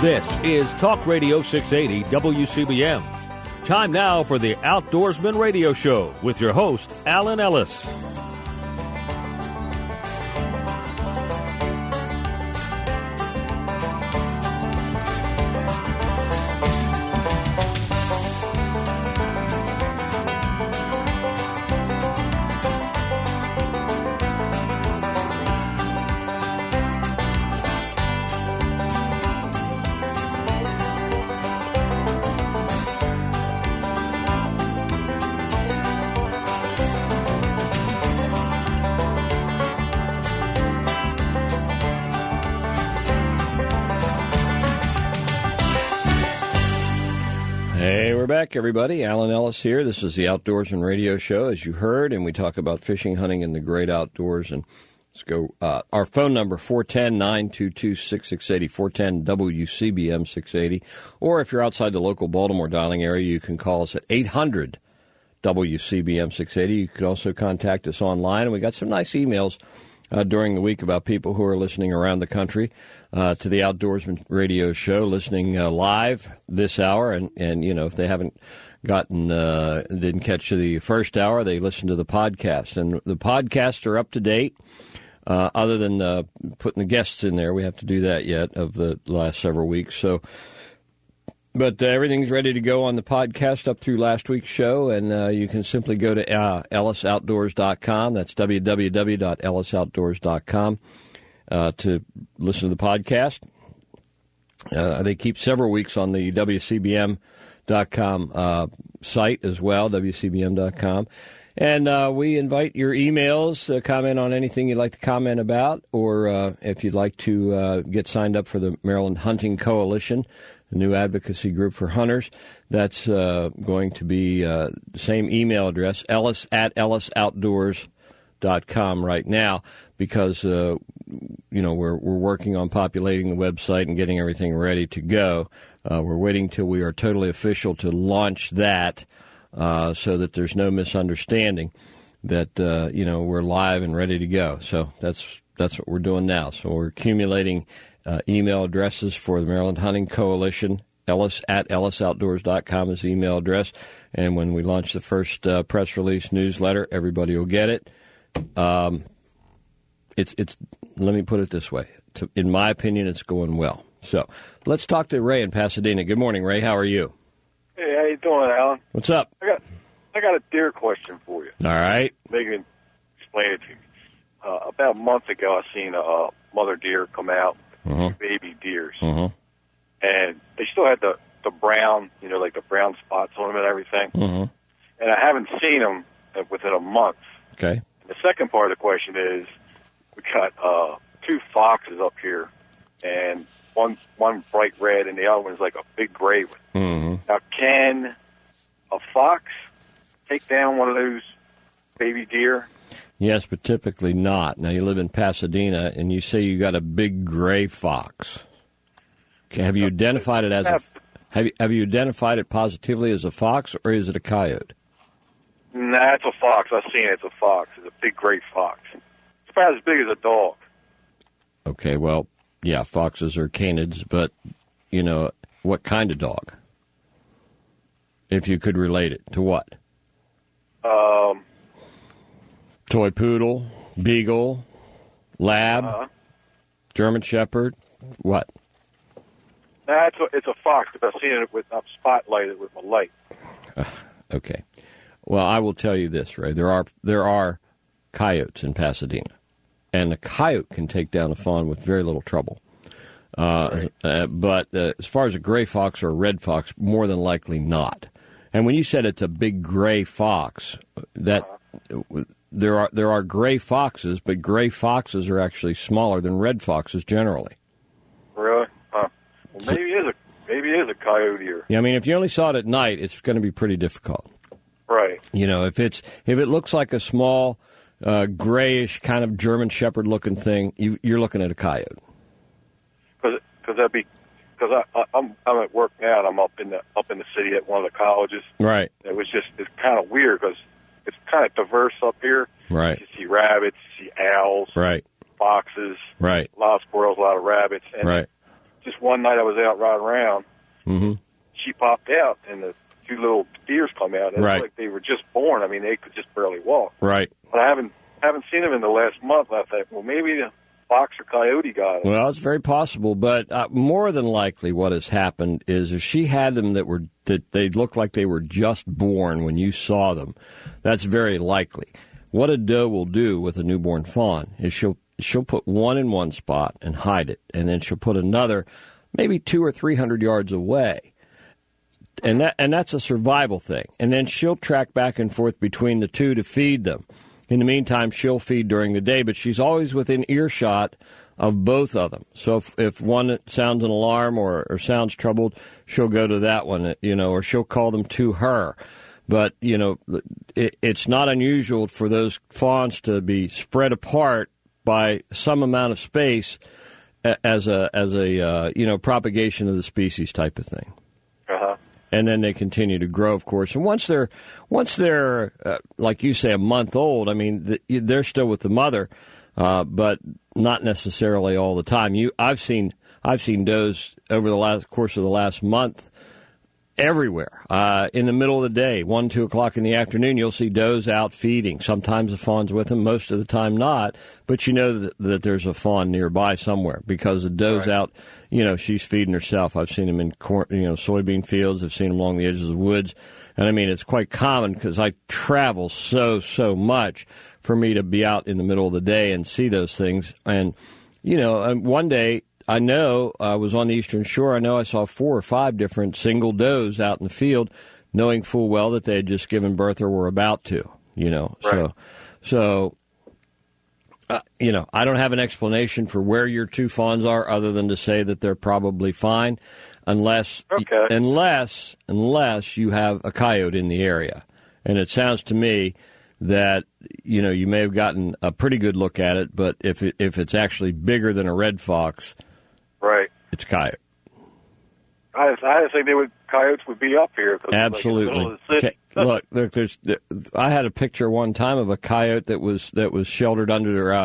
This is Talk Radio 680 WCBM. Time now for the Outdoorsman Radio Show with your host, Alan Ellis. Everybody, Alan Ellis here. This is the Outdoorsman Radio Show, as you heard, and we talk about fishing, hunting, and the great outdoors. And let's go. Our phone number, 410-922-6680, 410-WCBM-680. Or if you're outside the local Baltimore dialing area, you can call us at 800-WCBM-680. You can also contact us online, and we got some nice emails during the week about people who are listening around the country to the Outdoorsman Radio Show, listening live this hour. And you know, if they haven't didn't catch the first hour, they listen to the podcast. And the podcasts are up to date, other than putting the guests in there. We have to do that yet of the last several weeks. But everything's ready to go on the podcast up through last week's show, and you can simply go to ellisoutdoors.com. That's www.ellisoutdoors.com to listen to the podcast. They keep several weeks on the WCBM.com site as well, WCBM.com. And we invite your emails, comment on anything you'd like to comment about, or if you'd like to get signed up for the Maryland Hunting Coalition, the new advocacy group for hunters. That's going to be the same email address, ellis@ellisoutdoors.com right now, because we're working on populating the website and getting everything ready to go. We're waiting till we are totally official to launch that, so that there's no misunderstanding that we're live and ready to go. So that's what we're doing now. So we're accumulating email addresses for the Maryland Hunting Coalition. ellis@ellisoutdoors.com is the email address. And when we launch the first press release newsletter, everybody will get it. It's let me put it this way. In my opinion, it's going well. So let's talk to Ray in Pasadena. Good morning, Ray. How are you? Hey, how you doing, Alan? What's up? I got a deer question for you. All right. Maybe you can explain it to you. About a month ago, I seen a mother deer come out. Baby deers, and they still had the brown, like the brown spots on them and everything. And I haven't seen them within a month. Okay. And the second part of the question is, we got two foxes up here, and one bright red, and the other one's like a big gray one. Now, can a fox take down one of those baby deer? Yes, but typically not. Now, you live in Pasadena, and you say you got a big gray fox. Okay, have you identified it as have you identified it positively as a fox, or is it a coyote? Nah, it's a fox. I've seen it. It's a fox. It's a big gray fox. It's about as big as a dog. Okay, well, yeah, foxes are canids, but, what kind of dog? If you could relate it to what? Toy poodle, beagle, lab, German shepherd, what? Nah, it's a fox, because I've seen it I've spotlighted with my light. Okay. Well, I will tell you this, Ray. There are coyotes in Pasadena, and a coyote can take down a fawn with very little trouble. But as far as a gray fox or a red fox, more than likely not. And when you said it's a big gray fox, that there are gray foxes, but gray foxes are actually smaller than red foxes generally. Really? Well, maybe it is a coyote. Yeah, I mean, if you only saw it at night, it's going to be pretty difficult. Right. If it looks like a small grayish kind of German shepherd looking thing, you're looking at a coyote. Because I'm at work now, and I'm up in the city at one of the colleges. Right. It's kind of weird because it's kind of diverse up here. Right. You see rabbits, you see owls. Right. Foxes. Right. A lot of squirrels, a lot of rabbits. And right. just one night I was out riding around. Mm-hmm. She popped out, and the two little deers come out. And right. It's like they were just born. I mean, they could just barely walk. Right. But I haven't seen them in the last month. I thought, well, maybe the fox or coyote got them. Well, it's very possible, but more than likely, what has happened is if she had them that they looked like they were just born when you saw them, that's very likely. What a doe will do with a newborn fawn is she'll put one in one spot and hide it, and then she'll put another maybe 200 or 300 yards away. And that's a survival thing. And then she'll track back and forth between the two to feed them. In the meantime, she'll feed during the day, but she's always within earshot of both of them. So if one sounds an alarm or sounds troubled, she'll go to that one, or she'll call them to her. But, it's not unusual for those fawns to be spread apart by some amount of space as a propagation of the species type of thing. Uh-huh. And then they continue to grow, of course. And once they're like you say, a month old, I mean, they're still with the mother, but not necessarily all the time. I've seen does over the course of the last month everywhere. In the middle of the day, 1, 2 o'clock in the afternoon, you'll see does out feeding. Sometimes the fawn's with them, most of the time not. But you know that there's a fawn nearby somewhere because the doe's right. out. She's feeding herself. I've seen them in corn, soybean fields. I've seen them along the edges of the woods. And I mean, it's quite common because I travel so much for me to be out in the middle of the day and see those things. And, one day, I know I was on the Eastern Shore. I know I saw 4 or 5 different single does out in the field, knowing full well that they had just given birth or were about to, Right. So, I don't have an explanation for where your 2 fawns are other than to say that they're probably fine unless you have a coyote in the area. And it sounds to me that, you may have gotten a pretty good look at it, but if it's actually bigger than a red fox, right, it's coyote. I didn't think coyotes would be up here. Absolutely. Like in the middle of the city. Look, I had a picture one time of a coyote that was sheltered under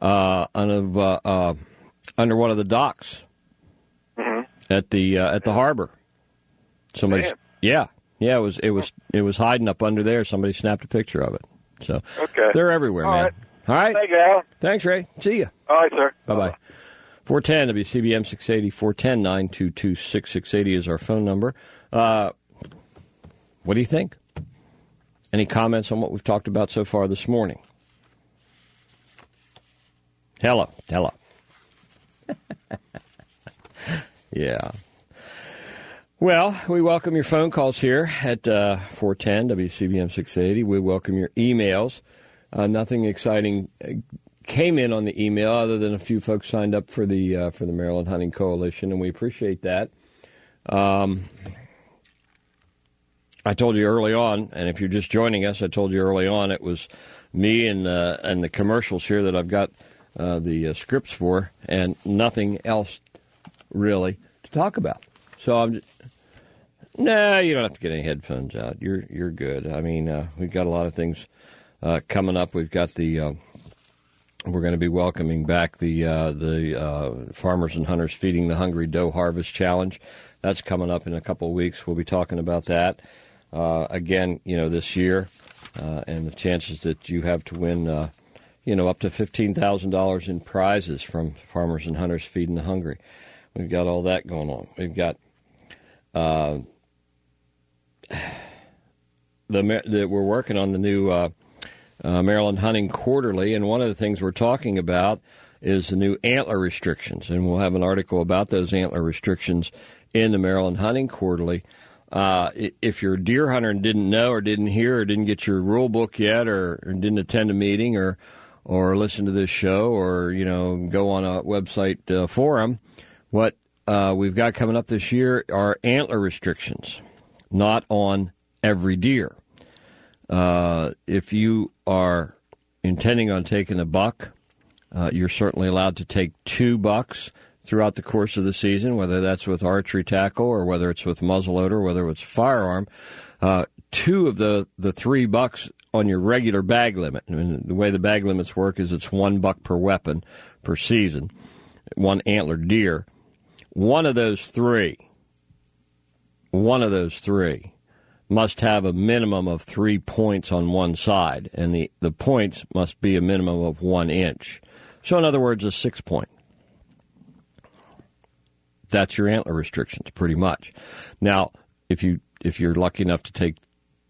under one of the docks at the harbor. Somebody, it was hiding up under there. Somebody snapped a picture of it. So they're everywhere, all man. Right. All right. Thank you, Al. Thanks, Ray. See you. All right, sir. Bye-bye. 410 WCBM 680, 410-922-6680 is our phone number. What do you think? Any comments on what we've talked about so far this morning? Hello. Yeah. Well, we welcome your phone calls here at 410 WCBM 680. We welcome your emails. Nothing exciting came in on the email other than a few folks signed up for the Maryland Hunting Coalition, and we appreciate that. I told you early on, and if you're just joining us, I told you early on it was me and the commercials here that I've got the scripts for, and nothing else really to talk about. So I'm just, no, you don't have to get any headphones out. You're good. I mean, we've got a lot of things coming up. We've got we're going to be welcoming back the Farmers and Hunters Feeding the Hungry Doe Harvest Challenge. That's coming up in a couple of weeks. We'll be talking about that again, this year, and the chances that you have to win, up to $15,000 in prizes from Farmers and Hunters Feeding the Hungry. We've got all that going on. We've got we're working on the new Maryland Hunting Quarterly, and one of the things we're talking about is the new antler restrictions, and we'll have an article about those antler restrictions in the Maryland Hunting Quarterly. If you're a deer hunter and didn't know or didn't hear or didn't get your rule book yet or didn't attend a meeting or listen to this show or, go on a website forum, what we've got coming up this year are antler restrictions, not on every deer. If you are intending on taking a buck, you're certainly allowed to take 2 bucks throughout the course of the season, whether that's with archery tackle or whether it's with muzzleloader, or whether it's firearm. 2 of the 3 bucks on your regular bag limit. I mean, the way the bag limits work is it's $1 per weapon per season, 1 antlered deer. one of those three must have a minimum of 3 points on one side, and the points must be a minimum of 1 inch. So, in other words, a 6 point. That's your antler restrictions, pretty much. Now, if you're lucky enough to take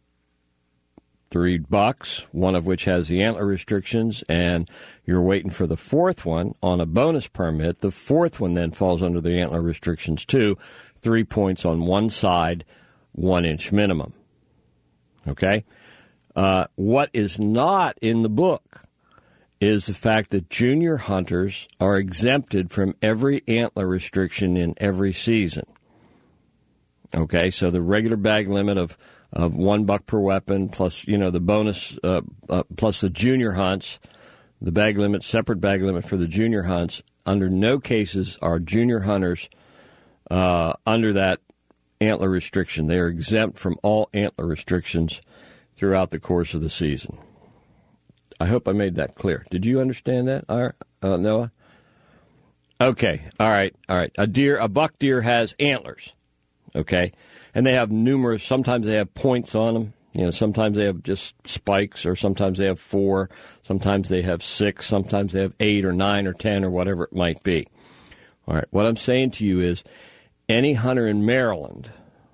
3 bucks, one of which has the antler restrictions, and you're waiting for the fourth one on a bonus permit, the fourth one then falls under the antler restrictions too. 3 points on one side, 1 inch minimum. Okay? What is not in the book is the fact that junior hunters are exempted from every antler restriction in every season. Okay, so the regular bag limit of $1 per weapon plus, the bonus, plus the junior hunts, the bag limit, separate bag limit for the junior hunts. Under no cases are junior hunters under that antler restriction. They are exempt from all antler restrictions throughout the course of the season. I hope I made that clear. Did you understand that, Noah? Okay, all right. A buck deer has antlers, okay? And they have numerous, sometimes they have points on them. Sometimes they have just spikes, or sometimes they have 4, sometimes they have 6, sometimes they have 8 or 9 or 10 or whatever it might be. All right, what I'm saying to you is any hunter in Maryland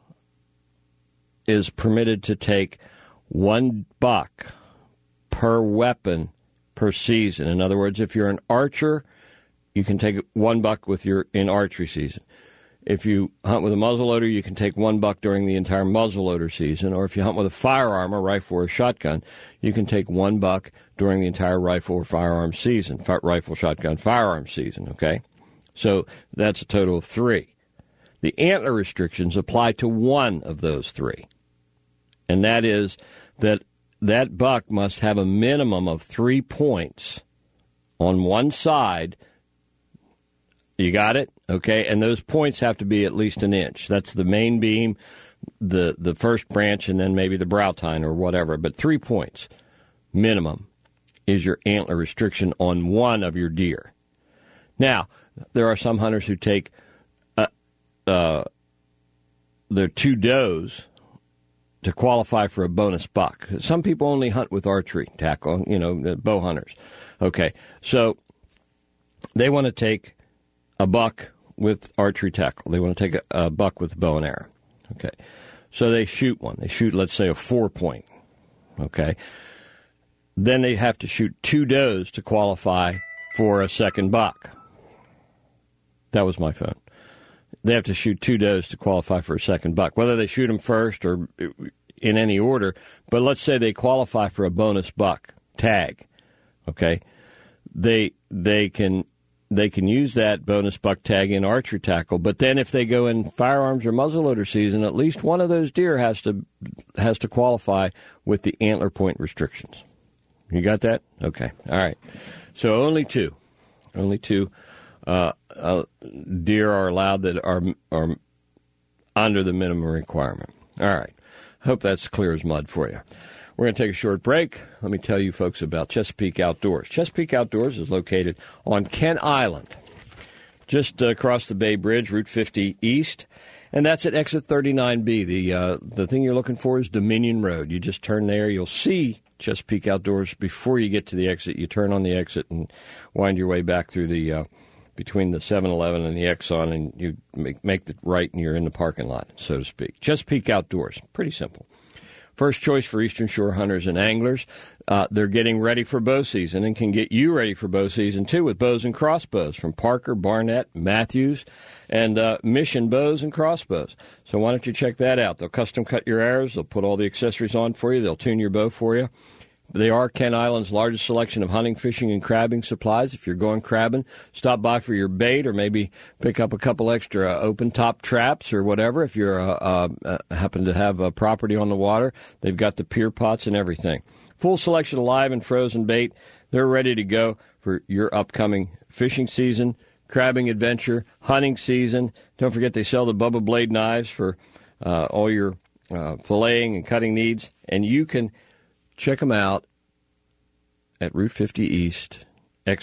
is permitted to take 1 buck per weapon per season. In other words, if you're an archer, you can take 1 buck in archery season. If you hunt with a muzzleloader, you can take 1 buck during the entire muzzleloader season. Or if you hunt with a firearm, a rifle, or a shotgun, you can take 1 buck during the entire rifle or firearm season. Rifle, shotgun, firearm season, okay? So that's a total of 3. The antler restrictions apply to 1 of those 3. And that is that buck must have a minimum of 3 points on one side. You got it? Okay, and those points have to be at least 1 inch. That's the main beam, the first branch, and then maybe the brow tine or whatever. But 3 points minimum is your antler restriction on one of your deer. Now, there are some hunters who take their 2 does to qualify for a bonus buck. Some people only hunt with archery tackle, bow hunters. Okay, so they want to take a buck with archery tackle. They want to take a buck with bow and arrow. Okay, so they shoot one. They shoot, let's say, a 4 point. Okay, then they have to shoot 2 does to qualify for a second buck. That was my phone. They have to shoot 2 does to qualify for a second buck, whether they shoot them first or in any order. But let's say they qualify for a bonus buck tag. Okay, they can use that bonus buck tag in archery tackle. But then if they go in firearms or muzzleloader season, at least one of those deer has to qualify with the antler point restrictions. You got that? Okay, all right. So only 2 deer are allowed that are under the minimum requirement. All right. Hope that's clear as mud for you. We're going to take a short break. Let me tell you folks about Chesapeake Outdoors. Chesapeake Outdoors is located on Kent Island, just across the Bay Bridge, Route 50 East, and that's at exit 39B. The thing you're looking for is Dominion Road. You just turn there. You'll see Chesapeake Outdoors before you get to the exit. You turn on the exit and wind your way back through the between the 7-Eleven and the Exxon, and you make the right, and you're in the parking lot, so to speak. Chesapeake Outdoors, pretty simple. First choice for Eastern Shore hunters and anglers. They're getting ready for bow season and can get you ready for bow season, too, with bows and crossbows from Parker, Barnett, Matthews, and Mission Bows and Crossbows. So why don't you check that out? They'll custom cut your arrows. They'll put all the accessories on for you. They'll tune your bow for you. They are Kent Island's largest selection of hunting, fishing, and crabbing supplies. If you're going crabbing, stop by for your bait or maybe pick up a couple extra open-top traps or whatever. If you happen to have a property on the water, they've got the pier pots and everything. Full selection of live and frozen bait. They're ready to go for your upcoming fishing season, crabbing adventure, hunting season. Don't forget they sell the Bubba Blade knives for all your filleting and cutting needs. And you can check them out at Route 50 East, exit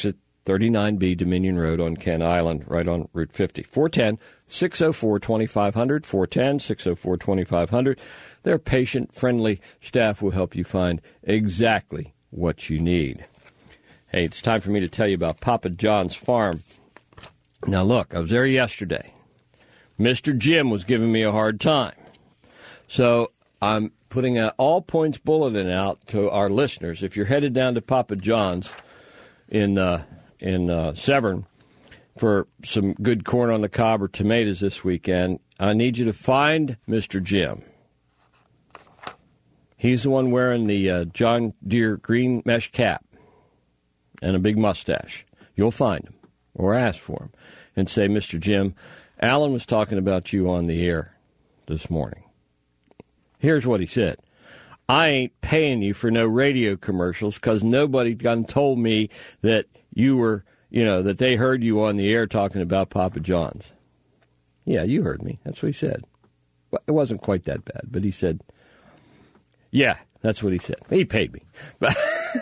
39B Dominion Road on Kent Island, right on Route 50. 410-604-2500, 410-604-2500. Their patient-friendly staff will help you find exactly what you need. Hey, it's time for me to tell you about Papa John's Farm. Now, look, I was there yesterday. Mr. Jim was giving me a hard time. So I'm putting an all-points bulletin out to our listeners. If you're headed down to Papa John's in Severn for some good corn on the cob or tomatoes this weekend, I need you to find Mr. Jim. He's the one wearing the John Deere green mesh cap and a big mustache. You'll find him or ask for him and say, Mr. Jim, Alan was talking about you on the air this morning. Here's what he said. I ain't paying you for no radio commercials because nobody done told me that you were, that they heard you on the air talking about Papa John's. Yeah, you heard me. That's what he said. Well, it wasn't quite that bad, but he said, yeah, that's what he said. He paid me. But,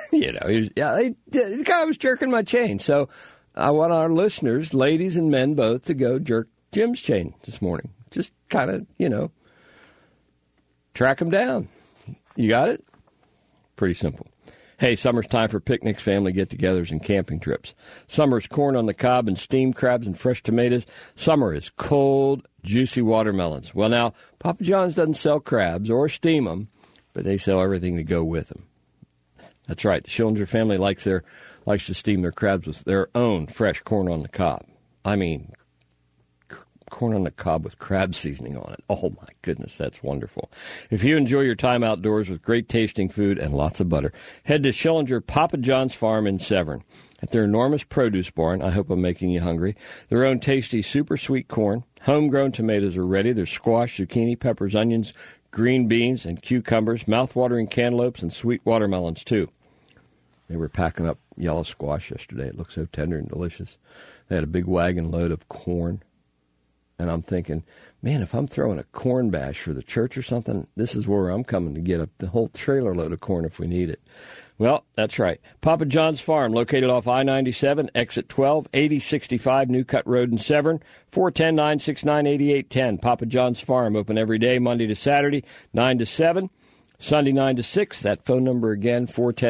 the guy was jerking my chain. So I want our listeners, ladies and men both, to go jerk Jim's chain this morning. Just kind of, track him down. You got it? Pretty simple. Hey, summer's time for picnics, family get-togethers, and camping trips. Summer's corn on the cob and steamed crabs and fresh tomatoes. Summer is cold, juicy watermelons. Well, now, Papa John's doesn't sell crabs or steam them, but they sell everything to go with them. That's right. The Schillinger family likes to steam their crabs with their own fresh corn on the cob. I mean, corn on the cob with crab seasoning on it. Oh, my goodness, that's wonderful. If you enjoy your time outdoors with great tasting food and lots of butter, head to Schillinger Papa John's Farm in Severn. At their enormous produce barn, I hope I'm making you hungry, their own tasty super sweet corn, homegrown tomatoes are ready. There's squash, zucchini, peppers, onions, green beans, and cucumbers, mouth-watering cantaloupes, and sweet watermelons, too. They were packing up yellow squash yesterday. It looked so tender and delicious. They had a big wagon load of corn. And I'm thinking, man, if I'm throwing a corn bash for the church or something, this is where I'm coming to get the whole trailer load of corn if we need it. Well, that's right. Papa John's Farm, located off I-97, exit 12, 8065 New Cut Road in Severn, 410-969-8810. Papa John's Farm, open every day, Monday to Saturday, 9 to 7, Sunday 9 to 6. That phone number again,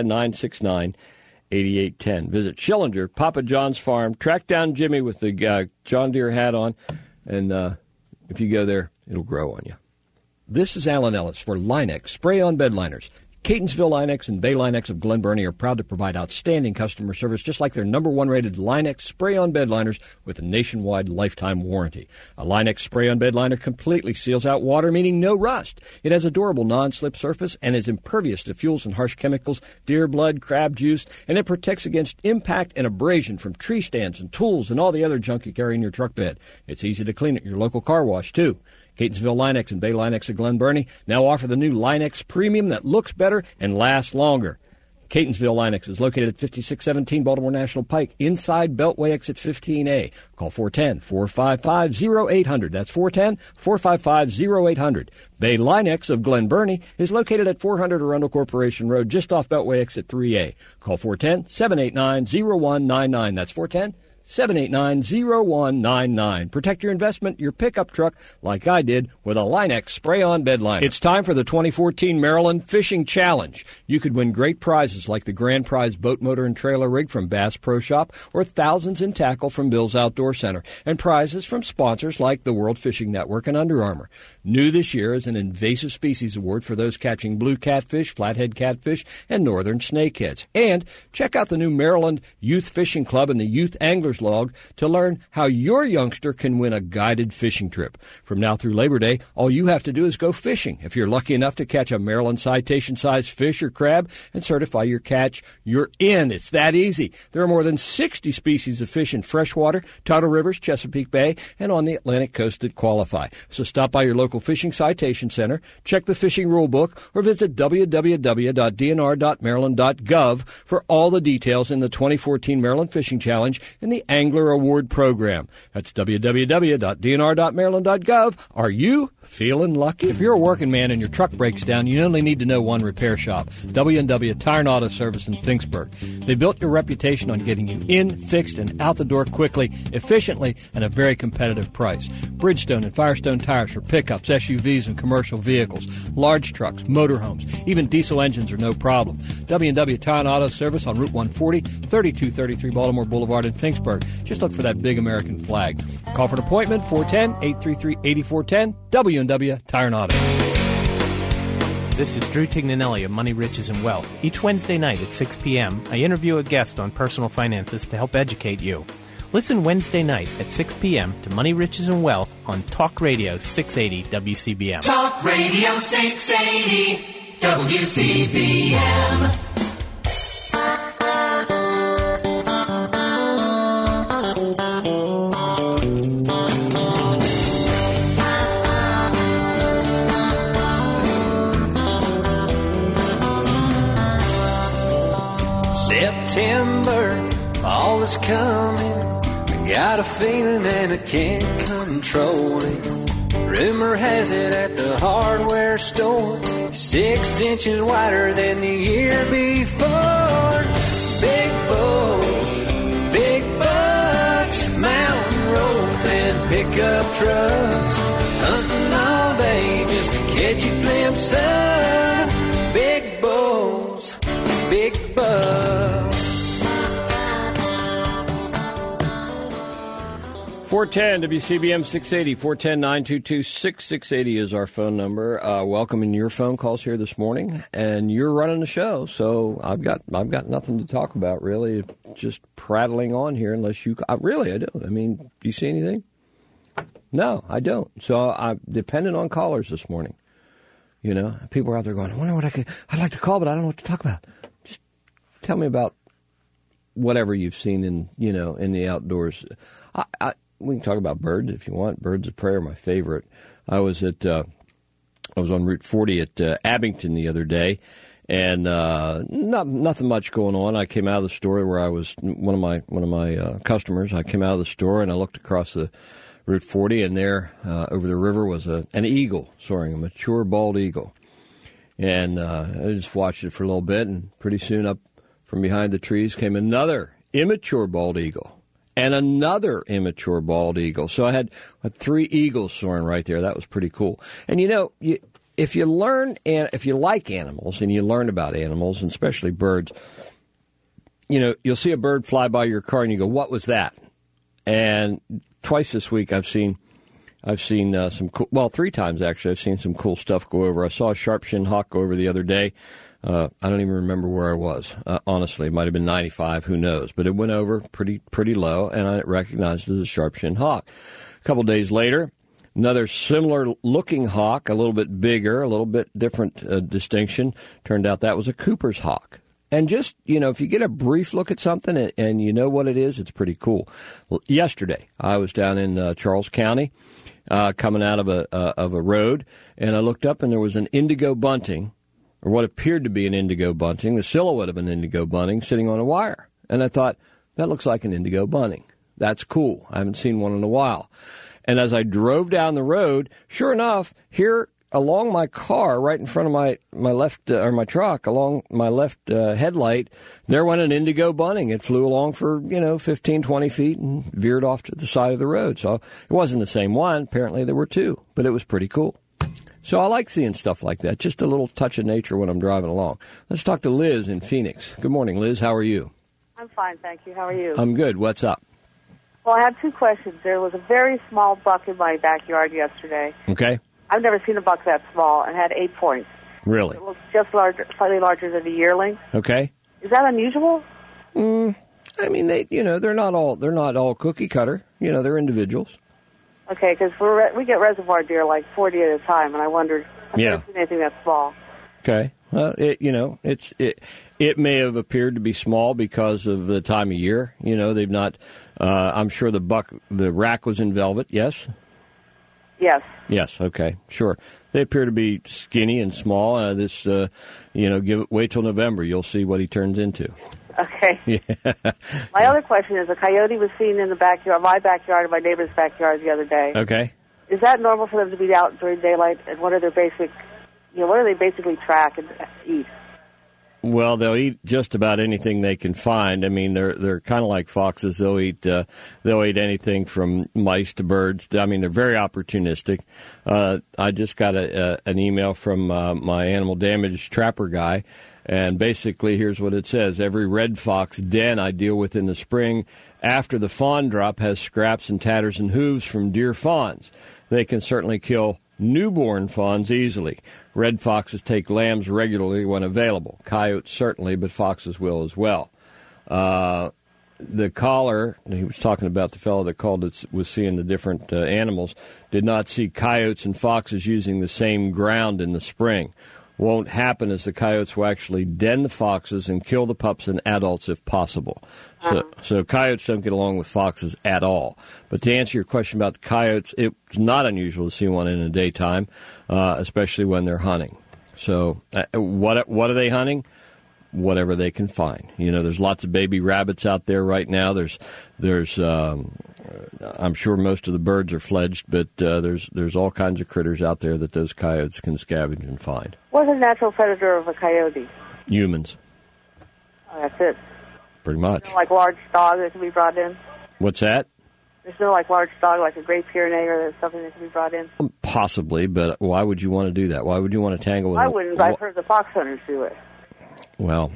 410-969-8810. Visit Schillinger, Papa John's Farm. Track down Jimmy with the John Deere hat on, and if you go there, it'll grow on you. This is Alan Ellis for Line-X Spray-On Bed Liners. Catonsville Line-X and Bay Line-X of Glen Burnie are proud to provide outstanding customer service, just like their #1 rated Line-X spray-on bed liners with a nationwide lifetime warranty. A Line-X spray-on bed liner completely seals out water, meaning no rust. It has a durable non-slip surface and is impervious to fuels and harsh chemicals, deer blood, crab juice, and it protects against impact and abrasion from tree stands and tools and all the other junk you carry in your truck bed. It's easy to clean at your local car wash, too. Catonsville Line-X and Bay Line-X of Glen Burnie now offer the new Line-X Premium that looks better and lasts longer. Catonsville Line-X is located at 5617 Baltimore National Pike, inside Beltway exit 15A. Call 410-455-0800. That's 410-455-0800. Bay Line-X of Glen Burnie is located at 400 Arundel Corporation Road, just off Beltway exit 3A. Call 410-789-0199. That's 410-789-0199. Protect your investment, your pickup truck, like I did with a Line-X spray-on bed liner. It's time for the 2014 Maryland Fishing Challenge. You could win great prizes like the grand prize boat motor and trailer rig from Bass Pro Shop or thousands in tackle from Bill's Outdoor Center, and prizes from sponsors like the World Fishing Network and Under Armour. New this year is an invasive species award for those catching blue catfish, flathead catfish, and northern snakeheads. And check out the new Maryland Youth Fishing Club and the Youth Anglers Log to learn how your youngster can win a guided fishing trip. From now through Labor Day, all you have to do is go fishing. If you're lucky enough to catch a Maryland citation-sized fish or crab and certify your catch, you're in. It's that easy. There are more than 60 species of fish in freshwater, tidal rivers, Chesapeake Bay, and on the Atlantic coast that qualify. So stop by your local fishing citation center, check the fishing rule book, or visit www.dnr.maryland.gov for all the details in the 2014 Maryland Fishing Challenge and the Angler Award Program. That's www.dnr.maryland.gov. Are you feeling lucky? If you're a working man and your truck breaks down, you only need to know one repair shop, W&W Tire and Auto Service in Finksburg. They built your reputation on getting you in, fixed, and out the door quickly, efficiently, and at a very competitive price. Bridgestone and Firestone tires for pickups, SUVs, and commercial vehicles, large trucks, motorhomes, even diesel engines are no problem. W&W Tire and Auto Service on Route 140, 3233 Baltimore Boulevard in Finksburg. Just look for that big American flag. Call for an appointment, 410-833-8410, W&W Tire and Auto. This is Drew Tignanelli of Money, Riches, and Wealth. Each Wednesday night at 6 p.m., I interview a guest on personal finances to help educate you. Listen Wednesday night at 6 p.m. to Money, Riches, and Wealth on Talk Radio 680 WCBM. Talk Radio 680 WCBM. September, fall is coming. I got a feeling and I can't control it. Rumor has it at the hardware store, 6 inches wider than the year before. Big bulls, big bucks, mountain roads and pickup trucks, hunting all day just to catch a glimpse of big bulls, big bucks. 410 WCBM 680, 410-922-6680 is our phone number. Welcoming your phone calls here this morning, and you're running the show, so I've got nothing to talk about really. Just prattling on here, unless you. I don't. I mean, do you see anything? No, I don't. So I'm dependent on callers this morning. You know, people are out there going, I wonder what I'd like to call, but I don't know what to talk about. Just tell me about whatever you've seen in the outdoors. We can talk about birds if you want. Birds of prey are my favorite. I was on Route 40 at Abington the other day, and nothing much going on. I came out of the store where I was one of my customers. I came out of the store and I looked across the Route 40, and there over the river was an eagle soaring, a mature bald eagle. And I just watched it for a little bit, and pretty soon up from behind the trees came another immature bald eagle. And another immature bald eagle. So I had 3 eagles soaring right there. That was pretty cool. And if you like animals and you learn about animals, and especially birds, you'll see a bird fly by your car and you go, "What was that?" And twice this week I've seen some cool. Well, 3 times actually I've seen some cool stuff go over. I saw a sharp-shinned hawk go over the other day. I don't even remember where I was. Honestly, it might have been 95. Who knows? But it went over pretty low, and I recognized it as a sharp-shinned hawk. A couple days later, another similar-looking hawk, a little bit bigger, a little bit different distinction. Turned out that was a Cooper's hawk. And just, if you get a brief look at something and you know what it is, it's pretty cool. Yesterday, I was down in Charles County, coming out of a road, and I looked up and there was an indigo bunting, or what appeared to be an indigo bunting, the silhouette of an indigo bunting sitting on a wire. And I thought, that looks like an indigo bunting. That's cool. I haven't seen one in a while. And as I drove down the road, sure enough, here along my car, right in front of my left, or my truck, along my left headlight, there went an indigo bunting. It flew along for, 15, 20 feet and veered off to the side of the road. So it wasn't the same one. Apparently there were 2, but it was pretty cool. So I like seeing stuff like that, just a little touch of nature when I'm driving along. Let's talk to Liz in Phoenix. Good morning, Liz. How are you? I'm fine, thank you. How are you? I'm good. What's up? Well, I have 2 questions. There was a very small buck in my backyard yesterday. Okay. I've never seen a buck that small, and had 8 points. Really? It was just slightly larger than a yearling. Okay. Is that unusual? I mean, they're not all cookie cutter. They're individuals. Okay, because we get reservoir deer like 40 at a time, and I wondered, I've never seen anything that small. Okay. Well, it may have appeared to be small because of the time of year. They've not. I'm sure the rack was in velvet. Yes. Yes. Yes. Okay. Sure. They appear to be skinny and small. Wait till November. You'll see what he turns into. Okay. Yeah. My other question is, a coyote was seen in the backyard, my backyard, and my neighbor's backyard the other day. Okay. Is that normal for them to be out during daylight? And what are their basic, what do they basically track and eat? Well, they'll eat just about anything they can find. I mean, they're kind of like foxes. They'll eat anything from mice to birds. I mean, they're very opportunistic. I just got an email from my animal damage trapper guy, and basically here's what it says: every red fox den I deal with in the spring after the fawn drop has scraps and tatters and hooves from deer fawns. They can certainly kill newborn fawns easily. Red foxes take lambs regularly when available. Coyotes certainly, but foxes will as well. The caller, he was talking about the fellow that called it, was seeing the different animals, did not see coyotes and foxes using the same ground in the spring. Won't happen, as the coyotes will actually den the foxes and kill the pups and adults if possible. So coyotes don't get along with foxes at all. But to answer your question about the coyotes, it's not unusual to see one in the daytime, especially when they're hunting. So what are they hunting? Whatever they can find. You know, there's lots of baby rabbits out there right now. There's I'm sure most of the birds are fledged, but there's all kinds of critters out there that those coyotes can scavenge and find. What's a natural predator of a coyote? Humans. Oh, that's it. Pretty much. No, like large dog that can be brought in? What's that? There's no like large dog, like a Great Pyrenees, or there's something that can be brought in? Possibly, but why would you want to do that? Why would you want to tangle with I wouldn't, but I've heard the fox hunters do it. Well,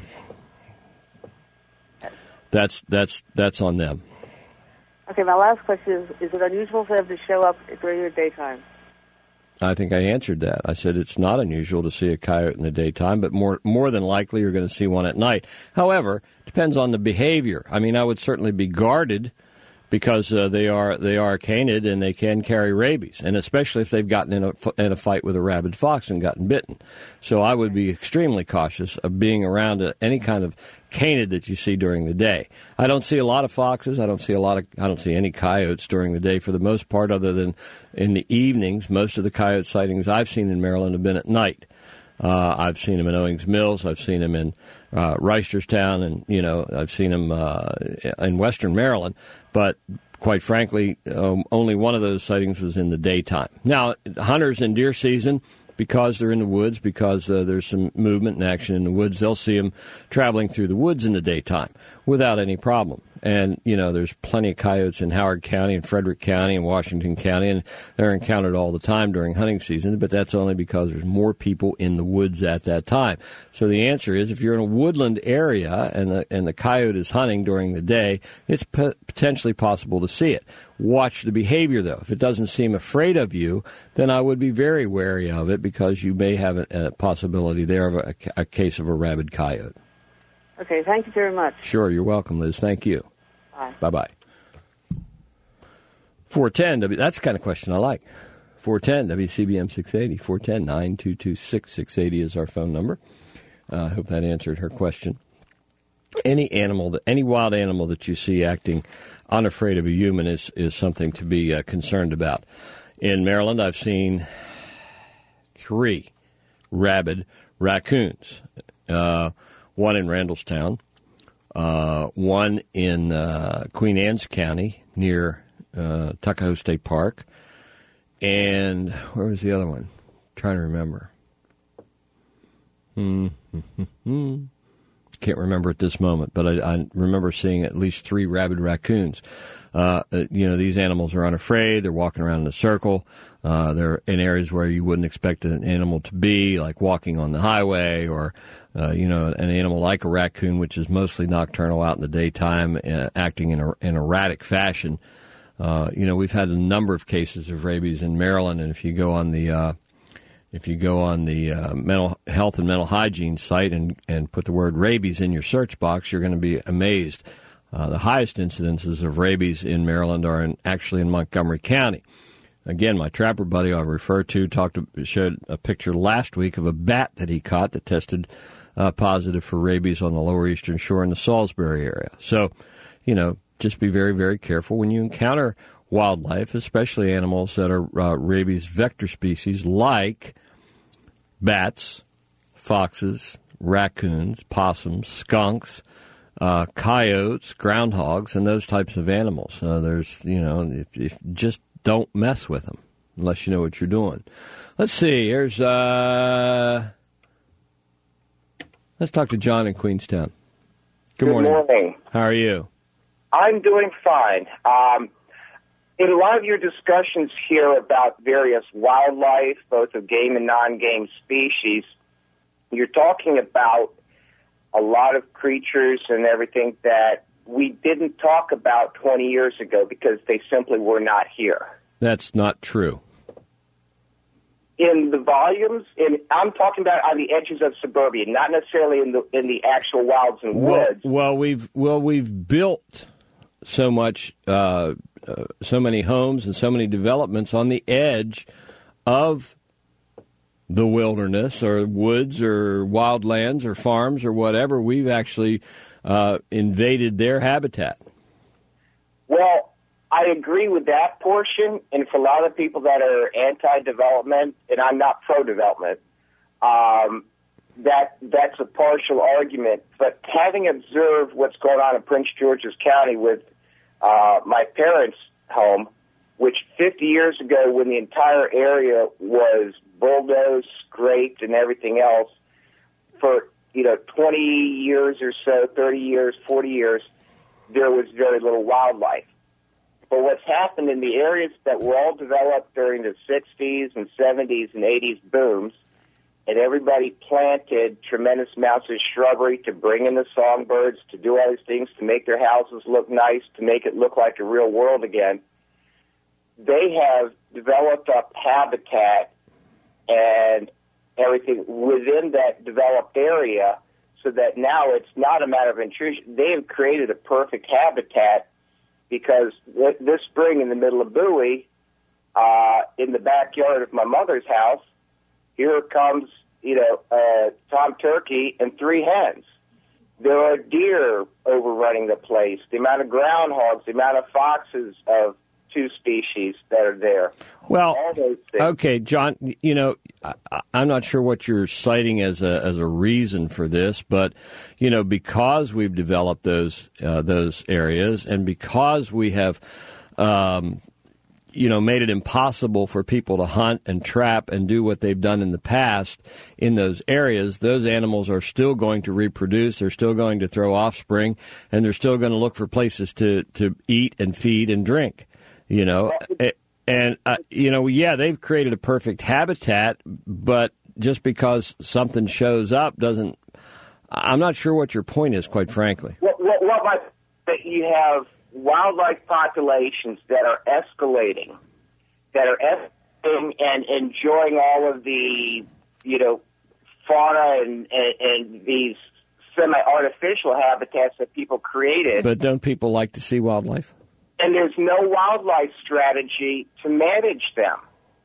that's on them. Okay, my last question is it unusual for them to show up during the daytime? I think I answered that. I said it's not unusual to see a coyote in the daytime, but more than likely you're going to see one at night. However, it depends on the behavior. I mean, I would certainly be guarded because they are canid and they can carry rabies, and especially if they've gotten in a fight with a rabid fox and gotten bitten. So I would be extremely cautious of being around any kind of canid that you see during the day. I don't see a lot of foxes. I don't see any coyotes during the day for the most part, other than in the evenings. Most of the coyote sightings I've seen in Maryland have been at night. I've seen them in Owings Mills. I've seen them in Reisterstown, and I've seen them in Western Maryland. But quite frankly, only one of those sightings was in the daytime. Now, hunters in deer season, because they're in the woods, because there's some movement and action in the woods, they'll see them traveling through the woods in the daytime without any problem. And, there's plenty of coyotes in Howard County and Frederick County and Washington County, and they're encountered all the time during hunting season, but that's only because there's more people in the woods at that time. So the answer is, if you're in a woodland area and the coyote is hunting during the day, it's potentially possible to see it. Watch the behavior, though. If it doesn't seem afraid of you, then I would be very wary of it, because you may have a possibility there of a case of a rabid coyote. Okay, thank you very much. Sure, you're welcome, Liz. Thank you. Bye. Bye-bye. 410, that's the kind of question I like. 410, WCBM 680, 410-922-6680 is our phone number. I hope that answered her question. Any wild animal that you see acting unafraid of a human is something to be concerned about. In Maryland, I've seen 3 rabid raccoons. One in Randallstown, one in Queen Anne's County near Tuckahoe State Park, and where was the other one? I'm trying to remember. Can't remember at this moment, but I remember seeing at least 3 rabid raccoons. These animals are unafraid. They're walking around in a circle. They're in areas where you wouldn't expect an animal to be, like walking on the highway, or an animal like a raccoon, which is mostly nocturnal, out in the daytime, acting in erratic fashion. We've had a number of cases of rabies in Maryland, and if you go on the mental health and mental hygiene site and put the word rabies in your search box, you're going to be amazed. The highest incidences of rabies in Maryland are actually in Montgomery County. Again, my trapper buddy I referred to showed a picture last week of a bat that he caught that tested positive for rabies on the Lower Eastern Shore in the Salisbury area. So, just be very, very careful when you encounter wildlife, especially animals that are rabies vector species like bats, foxes, raccoons, possums, skunks, coyotes, groundhogs, and those types of animals. There's, if just don't mess with them unless you know what you're doing. Let's see. Here's let's talk to John in Queenstown. Good morning. How are you? I'm doing fine. In a lot of your discussions here about various wildlife, both of game and non-game species, you're talking about a lot of creatures and everything that we didn't talk about 20 years ago because they simply were not here. That's not true. In the volumes, I'm talking about on the edges of suburbia, not necessarily in the actual wilds and woods. Well, we've built so much, so many homes and so many developments on the edge of the wilderness or woods or wildlands or farms or whatever. We've actually invaded their habitat. Well, I agree with that portion, and for a lot of people that are anti-development, and I'm not pro-development, that's a partial argument. But having observed what's going on in Prince George's County with my parents' home, which 50 years ago, when the entire area was bulldozed, scraped, and everything else, for 20 years or so, 30 years, 40 years, there was very little wildlife. But what's happened in the areas that were all developed during the 60s and 70s and 80s booms, and everybody planted tremendous amounts of shrubbery to bring in the songbirds, to do all these things, to make their houses look nice, to make it look like a real world again, they have developed up habitat and everything within that developed area so that now it's not a matter of intrusion. They have created a perfect habitat because this spring in the middle of Bowie, in the backyard of my mother's house, here comes, tom turkey and 3 hens. There are deer overrunning the place, the amount of groundhogs, the amount of foxes of 2 species that are there. Well, okay, John, I'm not sure what you're citing as a reason for this, but, because we've developed those areas and because we have, made it impossible for people to hunt and trap and do what they've done in the past in those areas, those animals are still going to reproduce, they're still going to throw offspring, and they're still going to look for places to eat and feed and drink. They've created a perfect habitat, but just because something shows up doesn't. I'm not sure what your point is, quite frankly. You have wildlife populations that are escalating, and enjoying all of the, fauna and these semi-artificial habitats that people created. But don't people like to see wildlife? And there's no wildlife strategy to manage them.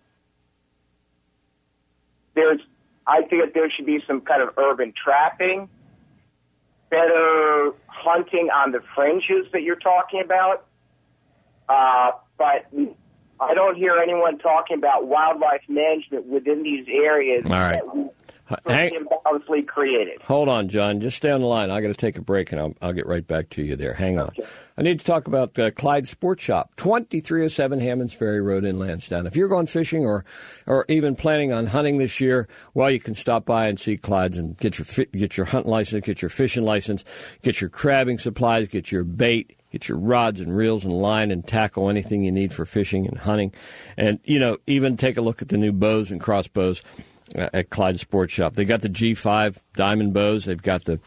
I think that there should be some kind of urban trapping, better hunting on the fringes that you're talking about. But I don't hear anyone talking about wildlife management within these areas. All right. Imbalancedly created. Hold on, John. Just stay on the line. I got to take a break, and I'll get right back to you there. Hang on. Okay. I need to talk about Clyde Sports Shop, 2307 Hammonds Ferry Road in Lansdowne. If you're going fishing or even planning on hunting this year, well, you can stop by and see Clyde's and get your hunt license, get your fishing license, get your crabbing supplies, get your bait, get your rods and reels and line and tackle, anything you need for fishing and hunting. And, even take a look at the new bows and crossbows at Clyde Sports Shop. They got the G5 diamond bows. They've got the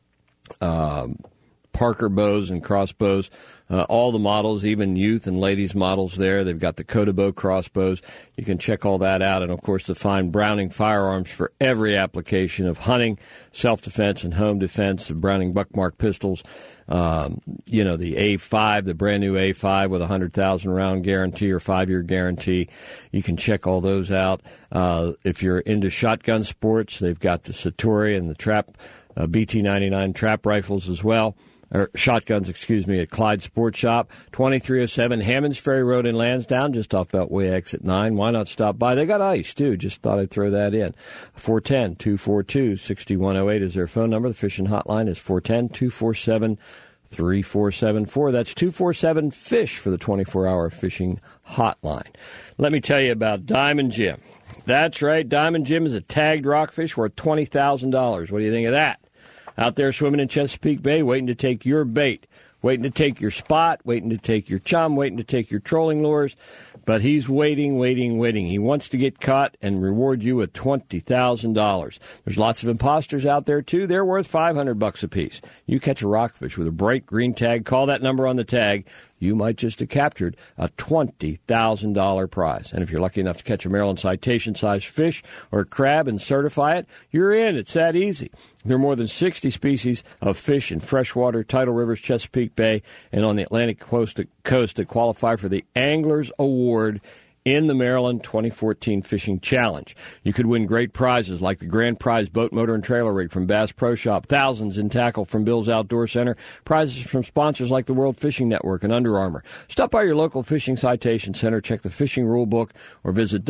Parker bows and crossbows, all the models, even youth and ladies models there. They've got the Kodabow crossbows. You can check all that out. And, of course, the fine Browning firearms for every application of hunting, self-defense, and home defense. The Browning Buckmark pistols, the A5, the brand-new A5 with a 100,000-round guarantee or 5-year guarantee. You can check all those out. If you're into shotgun sports, they've got the Satori and the BT-99 trap rifles as well. shotguns, at Clyde Sports Shop, 2307 Hammonds Ferry Road in Lansdowne, just off Beltway exit 9. Why not stop by? They got ice, too. Just thought I'd throw that in. 410-242-6108 is their phone number. The fishing hotline is 410-247-3474. That's 247-FISH for the 24-hour fishing hotline. Let me tell you about Diamond Jim. That's right. Diamond Jim is a tagged rockfish worth $20,000. What do you think of that? Out there swimming in Chesapeake Bay, waiting to take your bait, waiting to take your spot, waiting to take your chum, waiting to take your trolling lures. But he's waiting. He wants to get caught and reward you with $20,000. There's lots of imposters out there, too. They're worth $500 apiece. You catch a rockfish with a bright green tag, call that number on the tag. You might just have captured a $20,000 prize. And if you're lucky enough to catch a Maryland citation-sized fish or a crab and certify it, you're in. It's that easy. There are more than 60 species of fish in freshwater, tidal rivers, Chesapeake Bay, and on the Atlantic coast that qualify for the Anglers Award in the Maryland 2014 Fishing Challenge. You could win great prizes like the grand prize boat, motor, and trailer rig from Bass Pro Shop, thousands in tackle from Bill's Outdoor Center, prizes from sponsors like the World Fishing Network and Under Armour. Stop by your local fishing citation center, check the fishing rule book, or visit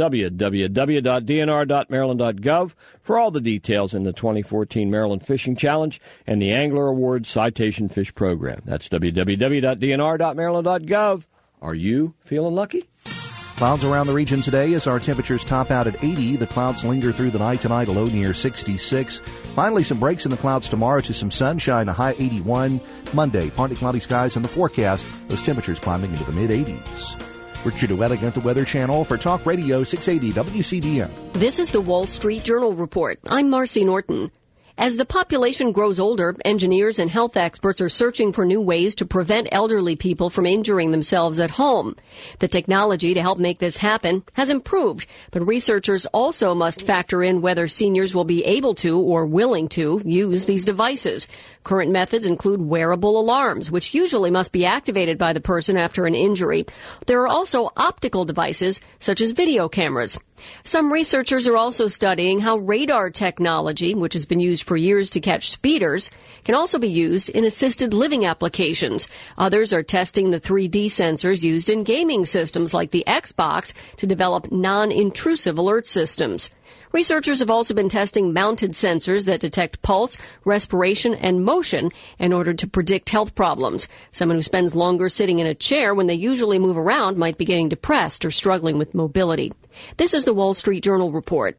www.dnr.maryland.gov for all the details in the 2014 Maryland Fishing Challenge and the Angler Award Citation Fish Program. That's www.dnr.maryland.gov. Are you feeling lucky? Clouds around the region today as our temperatures top out at 80. The clouds linger through the night tonight, a low near 66. Finally, some breaks in the clouds tomorrow to some sunshine, a high 81. Monday, partly cloudy skies in the forecast, those temperatures climbing into the mid-80s. Richard Ueleg at the Weather Channel for Talk Radio 680 WCBM. This is the Wall Street Journal Report. I'm Marcy Norton. As the population grows older, engineers and health experts are searching for new ways to prevent elderly people from injuring themselves at home. The technology to help make this happen has improved, but researchers also must factor in whether seniors will be able to or willing to use these devices. Current methods include wearable alarms, which usually must be activated by the person after an injury. There are also optical devices, such as video cameras. Some researchers are also studying how radar technology, which has been used for years to catch speeders, can also be used in assisted living applications. Others are testing the 3D sensors used in gaming systems like the Xbox to develop non-intrusive alert systems. Researchers have also been testing mounted sensors that detect pulse, respiration, and motion in order to predict health problems. Someone who spends longer sitting in a chair when they usually move around might be getting depressed or struggling with mobility. This is the Wall Street Journal Report.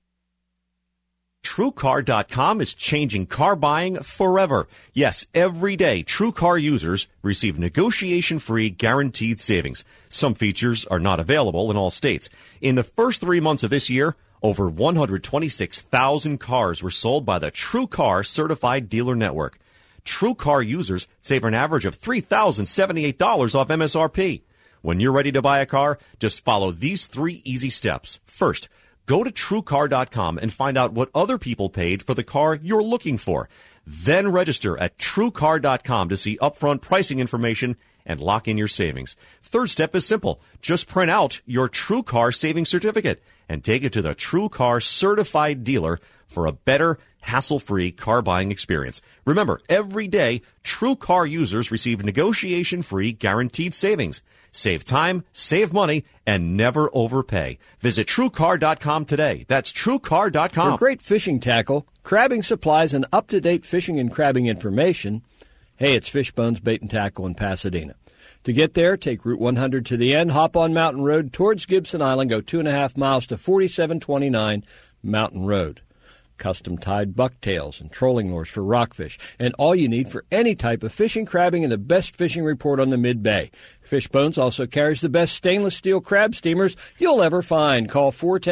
TrueCar.com is changing car buying forever. Yes, every day, TrueCar users receive negotiation-free guaranteed savings. Some features are not available in all states. In the first 3 months of this year, over 126,000 cars were sold by the TrueCar Certified Dealer Network. TrueCar users save an average of $3,078 off MSRP. When you're ready to buy a car, just follow these 3 easy steps. First, go to TrueCar.com and find out what other people paid for the car you're looking for. Then register at TrueCar.com to see upfront pricing information and lock in your savings. Third step is simple. Just print out your TrueCar savings certificate and take it to the TrueCar Certified Dealer for a better, hassle-free car buying experience. Remember, every day, TrueCar users receive negotiation-free guaranteed savings. Save time, save money, and never overpay. Visit TrueCar.com today. That's TrueCar.com. For great fishing tackle, crabbing supplies, and up-to-date fishing and crabbing information, hey, it's Fishbones Bait and Tackle in Pasadena. To get there, take Route 100 to the end, hop on Mountain Road towards Gibson Island, go 2.5 miles to 4729 Mountain Road. Custom-tied bucktails and trolling lures for rockfish, and all you need for any type of fishing, crabbing, and the best fishing report on the Mid-Bay. Fishbones also carries the best stainless steel crab steamers you'll ever find. Call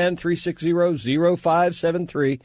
410-360-0573.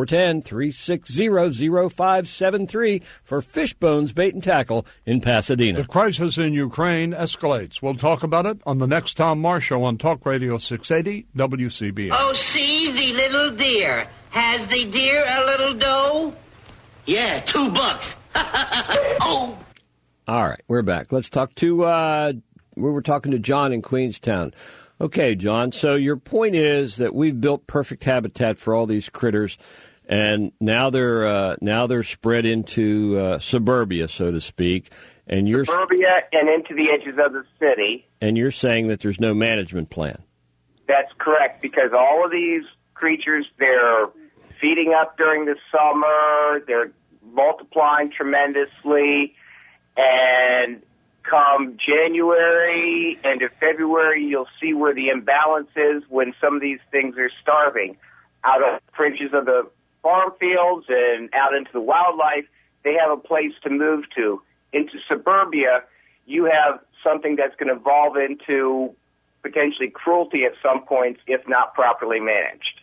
410-360-0573 for Fishbones Bait and Tackle in Pasadena. The crisis in Ukraine escalates. We'll talk about it on the next Tom Marsh Show on Talk Radio 680 WCBM. Oh, see the little deer. Has the deer a little dough? Yeah, $2. Oh. All right, we're back. Let's talk to, we were talking to John in Queenstown. Okay, John, so your point is that we've built perfect habitat for all these critters, and now they're spread into suburbia, so to speak. And suburbia and into the edges of the city. And you're saying that there's no management plan. That's correct, because all of these creatures, they're feeding up during the summer, they're multiplying tremendously, and come January, end of February, you'll see where the imbalance is when some of these things are starving. Out of the fringes of the farm fields and out into the wildlife, they have a place to move to. Into suburbia, you have something that's going to evolve into potentially cruelty at some points if not properly managed.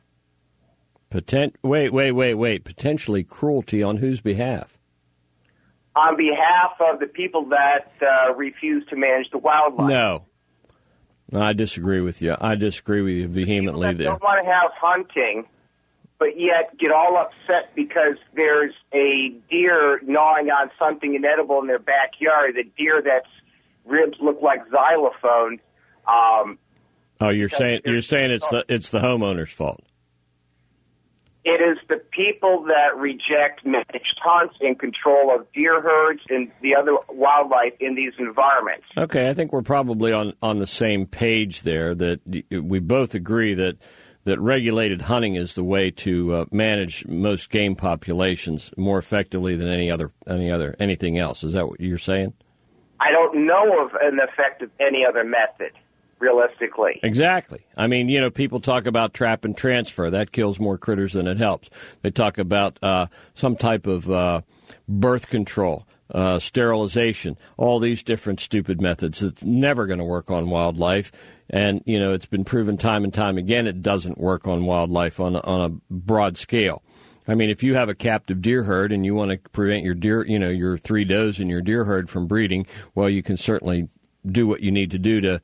Wait. Potentially cruelty on whose behalf? On behalf of the people that refuse to manage the wildlife. No. I disagree with you. I disagree with you vehemently there. Don't want to have hunting, but yet get all upset because there's a deer gnawing on something inedible in their backyard, a deer that's ribs look like xylophones. You're saying it's the homeowner's fault. It is the people that reject managed hunts and control of deer herds and the other wildlife in these environments. Okay, I think we're probably on the same page there, that we both agree that regulated hunting is the way to manage most game populations more effectively than anything else. Is that what you're saying? I don't know of an effect of any other method, realistically. Exactly. I mean, people talk about trap and transfer. That kills more critters than it helps. They talk about some type of birth control, sterilization, all these different stupid methods. It's never going to work on wildlife. And, it's been proven time and time again it doesn't work on wildlife on a broad scale. I mean, if you have a captive deer herd and you want to prevent your deer, your 3 does in your deer herd from breeding, well, you can certainly do what you need to do to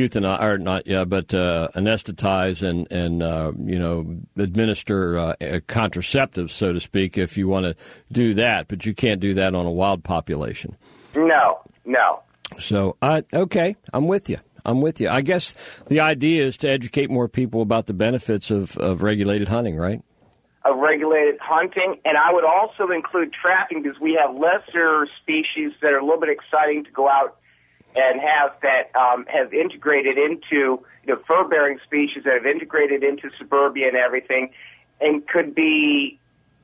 anesthetize and administer contraceptives, so to speak, if you want to do that. But you can't do that on a wild population. No. So, okay, I'm with you. I guess the idea is to educate more people about the benefits of regulated hunting, right? Of regulated hunting, and I would also include trapping, because we have lesser species that are a little bit exciting to go out and have integrated into fur-bearing species that have integrated into suburbia and everything, and could be,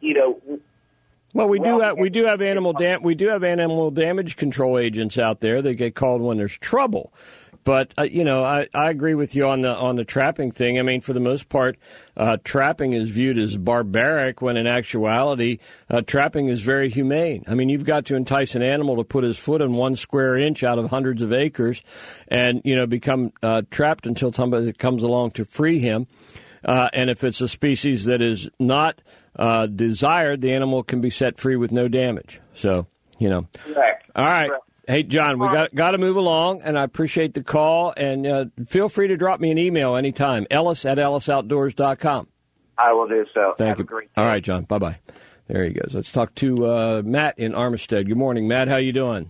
Well, we do have animal damage control agents out there that get called when there's trouble. But I agree with you on the trapping thing. I mean, for the most part, trapping is viewed as barbaric when in actuality, trapping is very humane. I mean, you've got to entice an animal to put his foot in 1 square inch out of hundreds of acres, and become trapped until somebody comes along to free him. And if it's a species that is not desired, the animal can be set free with no damage. So, Correct. All right. Correct. Hey, John, we got to move along, and I appreciate the call. And feel free to drop me an email anytime, ellis@ellisoutdoors.com. I will do so. Thank Have you. A great day. All right, John. Bye-bye. There he goes. Let's talk to Matt in Armistead. Good morning, Matt. How you doing?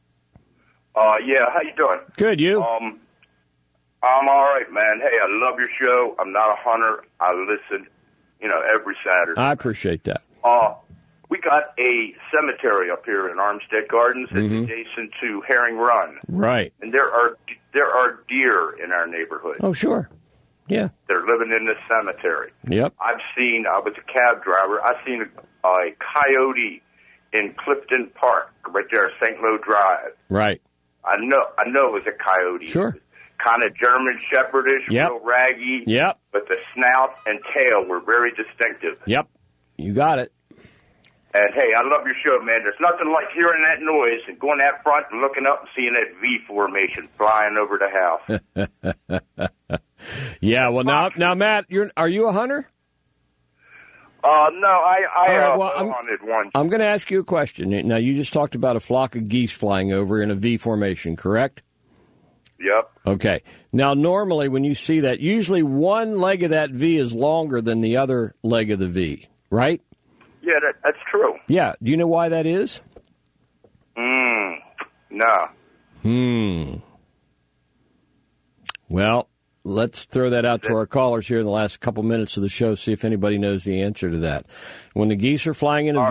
Yeah, how you doing? Good, you? I'm all right, man. Hey, I love your show. I'm not a hunter. I listen, every Saturday. I appreciate that. We got a cemetery up here in Armstead Gardens that's adjacent to Herring Run. Right. And there are deer in our neighborhood. Oh, sure. Yeah. They're living in this cemetery. Yep. I was a cab driver. I've seen a coyote in Clifton Park, right there, St. Lo Drive. Right. I know it was a coyote. Sure. Kind of German Shepherdish, Yep. real raggy. Yep. But the snout and tail were very distinctive. Yep. You got it. And, hey, I love your show, man. There's nothing like hearing that noise and going out front and looking up and seeing that V formation flying over the house. Yeah, well, now, Matt, are you a hunter? No, I right, hunted once. I'm going to ask you a question. Now, you just talked about a flock of geese flying over in a V formation, correct? Yep. Okay. Now, normally when you see that, usually one leg of that V is longer than the other leg of the V, right? Yeah, that's true. Yeah. Do you know why that is? No. Well, let's throw that out to our callers here in the last couple minutes of the show. See if anybody knows the answer to that. When the geese are flying in a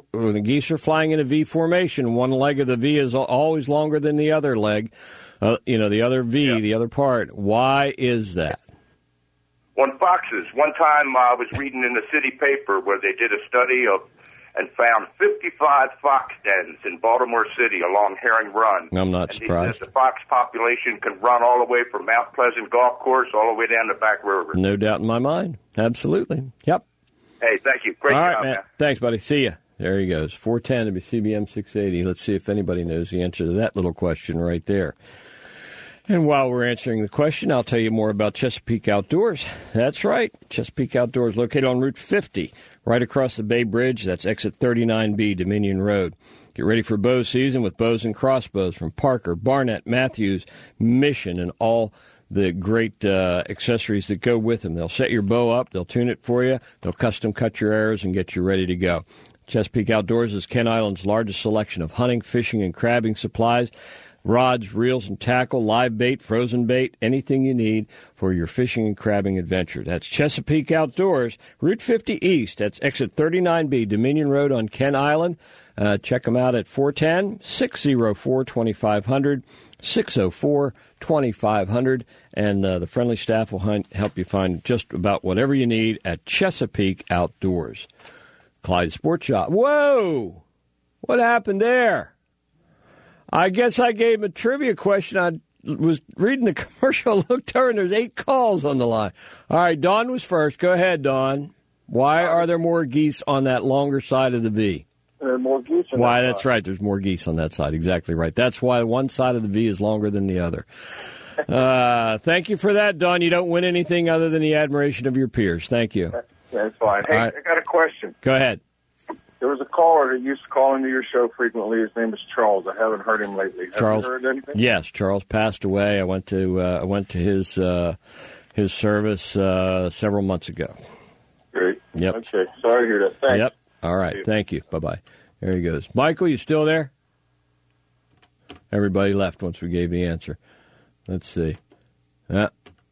V formation, one leg of the V is always longer than the other leg. The other V, the other part. Why is that? On foxes. One time I was reading in the city paper where they did a study and found 55 fox dens in Baltimore City along Herring Run. I'm not surprised. The fox population can run all the way from Mount Pleasant Golf Course all the way down to Back River. No doubt in my mind. Absolutely. Yep. Hey, thank you. Great all job, right, man. Thanks, buddy. See ya. There he goes. 410 WCBM 680. Let's see if anybody knows the answer to that little question right there. And while we're answering the question, I'll tell you more about Chesapeake Outdoors. That's right. Chesapeake Outdoors, located on Route 50, right across the Bay Bridge. That's exit 39B, Dominion Road. Get ready for bow season with bows and crossbows from Parker, Barnett, Matthews, Mission, and all the great accessories that go with them. They'll set your bow up. They'll tune it for you. They'll custom cut your arrows and get you ready to go. Chesapeake Outdoors is Kent Island's largest selection of hunting, fishing, and crabbing supplies. Rods, reels, and tackle, live bait, frozen bait, anything you need for your fishing and crabbing adventure. That's Chesapeake Outdoors, Route 50 East. That's exit 39B, Dominion Road on Kent Island. Check them out at 410-604-2500, 604-2500. And the friendly staff will help you find just about whatever you need at Chesapeake Outdoors. Clyde Sports Shop. Whoa! What happened there? I guess I gave him a trivia question. I was reading the commercial, looked over, and there's 8 calls on the line. All right, Don was first. Go ahead, Don. Why are there more geese on that longer side of the V? There are more geese on Why, that that's side. right. There's more geese on that side. Exactly right. That's why one side of the V is longer than the other. Thank you for that, Don. You don't win anything other than the admiration of your peers. Thank you. That's fine. Hey, right. I got a question. Go ahead. There was a caller that used to call into your show frequently. His name is Charles. I haven't heard him lately. Charles, have you heard anything? Yes, Charles passed away. I went to his service several months ago. Great. Yep. Okay. Sorry to hear that. Thanks. Yep. All right. Thank you. Bye-bye. There he goes. Michael, you still there? Everybody left once we gave the answer. Let's see. Oh,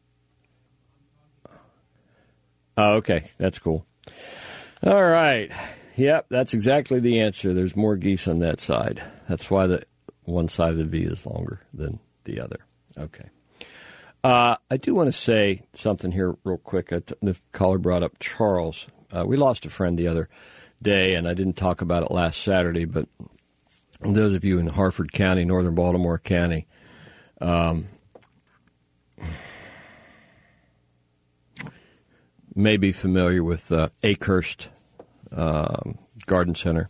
okay. That's cool. All right. Yep, that's exactly the answer. There's more geese on that side. That's why the one side of the V is longer than the other. Okay. I do want to say something here real quick. The caller brought up Charles. We lost a friend the other day, and I didn't talk about it last Saturday, but those of you in Harford County, northern Baltimore County, may be familiar with Akehurst Garden Center.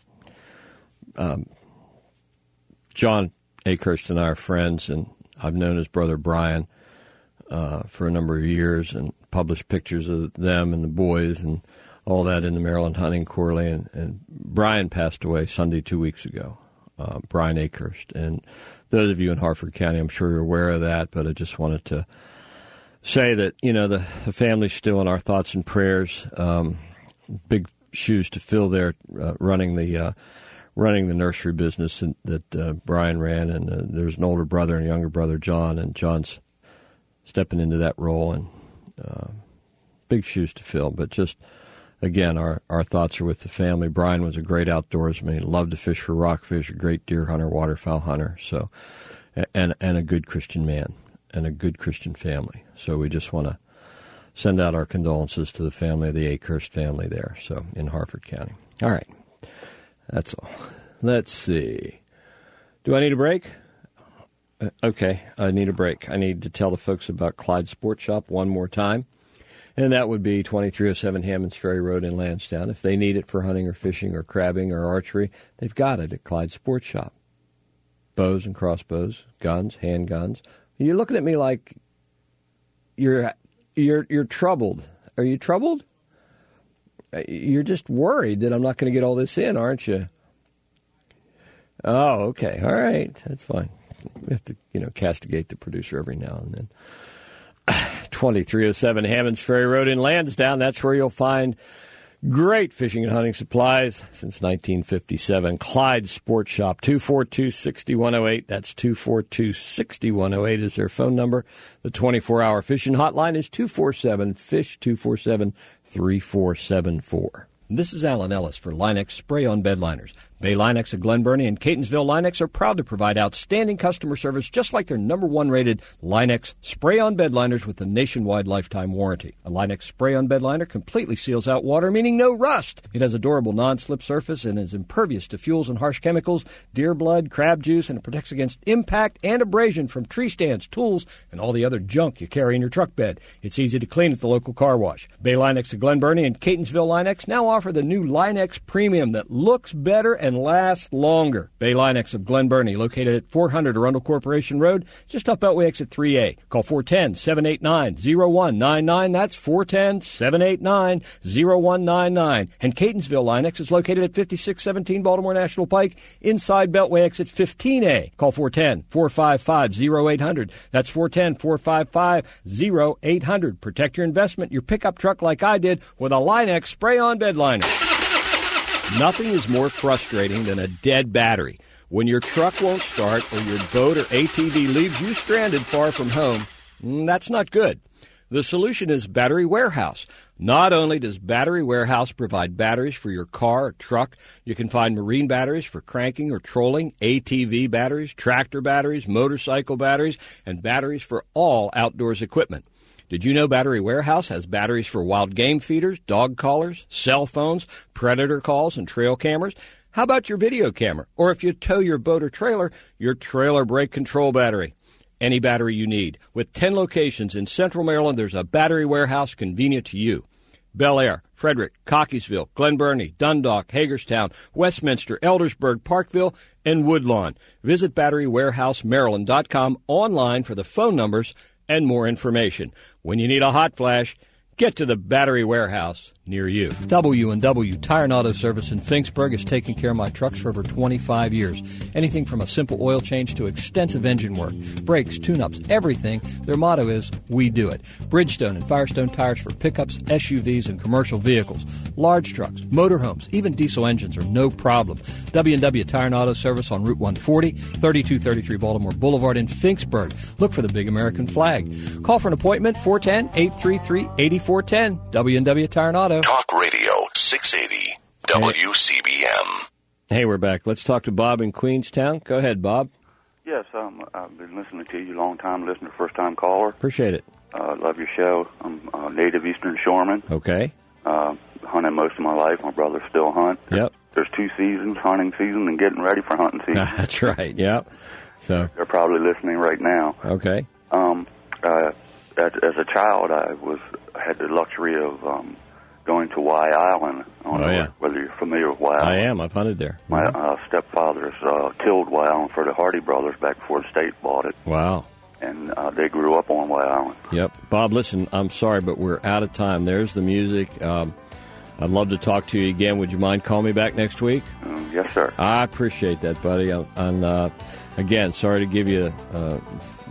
John Akehurst and I are friends, and I've known his brother Brian for a number of years and published pictures of them and the boys and all that in the Maryland Hunting Quarterly. And Brian passed away Sunday 2 weeks ago, Brian Akehurst. And those of you in Harford County, I'm sure you're aware of that, but I just wanted to say that, the family's still in our thoughts and prayers. Big shoes to fill there, running the nursery business that Brian ran, and there's an older brother and a younger brother, John, and John's stepping into that role, and big shoes to fill. But just again, our thoughts are with the family. Brian was a great outdoorsman. He loved to fish for rockfish, a great deer hunter, waterfowl hunter, so and a good Christian man and a good Christian family. So we just want to send out our condolences to the family of the Akehurst family there, so in Harford County. All right. That's all. Let's see. Do I need a break? Okay, I need a break. I need to tell the folks about Clyde Sports Shop one more time, and that would be 2307 Hammonds Ferry Road in Lansdowne. If they need it for hunting or fishing or crabbing or archery, they've got it at Clyde Sports Shop. Bows and crossbows, guns, handguns. You're looking at me like you're troubled. Are you troubled? You're just worried that I'm not going to get all this in, aren't you? Oh, okay. All right. That's fine. We have to, castigate the producer every now and then. 2307 Hammonds Ferry Road in Lansdowne. That's where you'll find Great fishing and hunting supplies since 1957. Clyde Sports Shop, 242-6108. That's 242-6108 is their phone number. The 24-hour fishing hotline is 247-FISH, 247-3474. This is Alan Ellis for Linex Spray-On Bed Liners. Bay Linex of Glen Burnie and Catonsville Linex are proud to provide outstanding customer service just like their #1 rated Linex Spray-On Bed Liners with a nationwide lifetime warranty. A Linex Spray-On Bed Liner completely seals out water, meaning no rust. It has a durable non-slip surface and is impervious to fuels and harsh chemicals, deer blood, crab juice, and it protects against impact and abrasion from tree stands, tools, and all the other junk you carry in your truck bed. It's easy to clean at the local car wash. Bay Linex of Glen Burnie and Catonsville Linex now offer the new Linex Premium that looks better and lasts longer. Bay Linex of Glen Burnie, located at 400 Arundel Corporation Road, just off Beltway exit 3A. Call 410-789-0199. That's 410-789-0199. And Catonsville Linex is located at 5617 Baltimore National Pike, inside Beltway exit 15A. Call 410-455-0800. That's 410-455-0800. Protect your investment, your pickup truck like I did with a Linex Spray-On Bed Liner. Nothing is more frustrating than a dead battery. When your truck won't start or your boat or ATV leaves you stranded far from home, that's not good. The solution is Battery Warehouse. Not only does Battery Warehouse provide batteries for your car or truck, you can find marine batteries for cranking or trolling, ATV batteries, tractor batteries, motorcycle batteries, and batteries for all outdoors equipment. Did you know Battery Warehouse has batteries for wild game feeders, dog collars, cell phones, predator calls, and trail cameras? How about your video camera? Or if you tow your boat or trailer, your trailer brake control battery. Any battery you need. With 10 locations in Central Maryland, there's a Battery Warehouse convenient to you. Bel Air, Frederick, Cockeysville, Glen Burnie, Dundalk, Hagerstown, Westminster, Eldersburg, Parkville, and Woodlawn. Visit BatteryWarehouseMaryland.com online for the phone numbers and more information. When you need a hot flash, get to the Battery Warehouse near you. W&W Tire and Auto Service in Finksburg has taken care of my trucks for over 25 years. Anything from a simple oil change to extensive engine work, brakes, tune-ups, everything. Their motto is, we do it. Bridgestone and Firestone tires for pickups, SUVs, and commercial vehicles. Large trucks, motorhomes, even diesel engines are no problem. W&W Tire and Auto Service on Route 140, 3233 Baltimore Boulevard in Finksburg. Look for the big American flag. Call for an appointment, 410-833-8410. W&W Tire and Auto. Talk Radio 680 WCBM. Hey, we're back. Let's talk to Bob in Queenstown. Go ahead, Bob. Yes, I've been listening to you a long time, listener, first-time caller. Appreciate it. Love your show. I'm a native Eastern Shoreman. Okay. Hunted most of my life. My brothers still hunt. Yep. There's 2 seasons, hunting season and getting ready for hunting season. That's right, yep. So they're probably listening right now. Okay. As a child, I had the luxury of going to Y Island. I don't know whether you're familiar with Y Island. I am. I've hunted there. My stepfathers tilled Y Island for the Hardy brothers back before the state bought it. Wow. And they grew up on Y Island. Yep. Bob, listen, I'm sorry, but we're out of time. There's the music. I'd love to talk to you again. Would you mind calling me back next week? Yes, sir. I appreciate that, buddy. And again, sorry to give you